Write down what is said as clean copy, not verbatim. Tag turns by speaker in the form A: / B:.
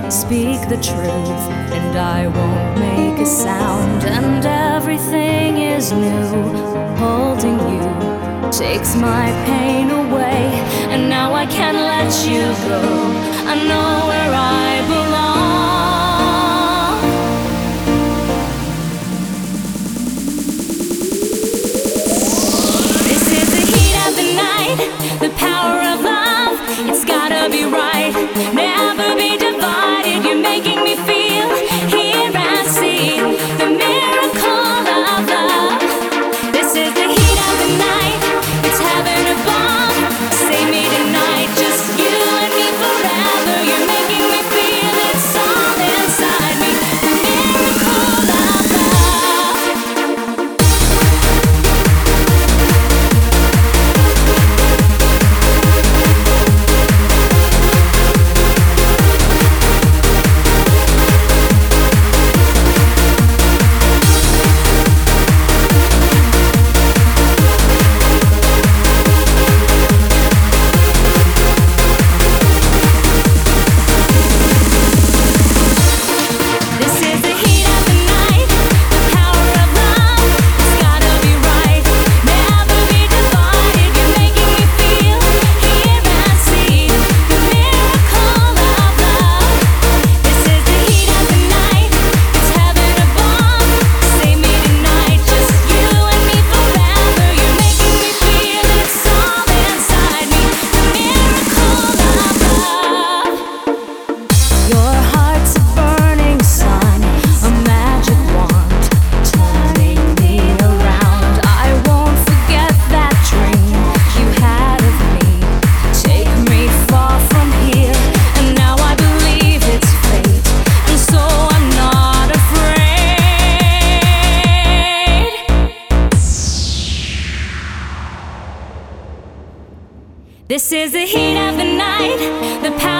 A: speak the truth, and I won't make a sound. And everything is new. Holding you takes my pain away, and now I can't let you go. I know where I belong. This is the heat of the night, the power of love. It's gotta be right, never be divided. You're making me feel, here I see the miracle of love. This is the heat of the night, it's heaven above. Save me tonight, just you and me forever. You're making me feel it's all inside me, the miracle of love. This is the heat of the night, the power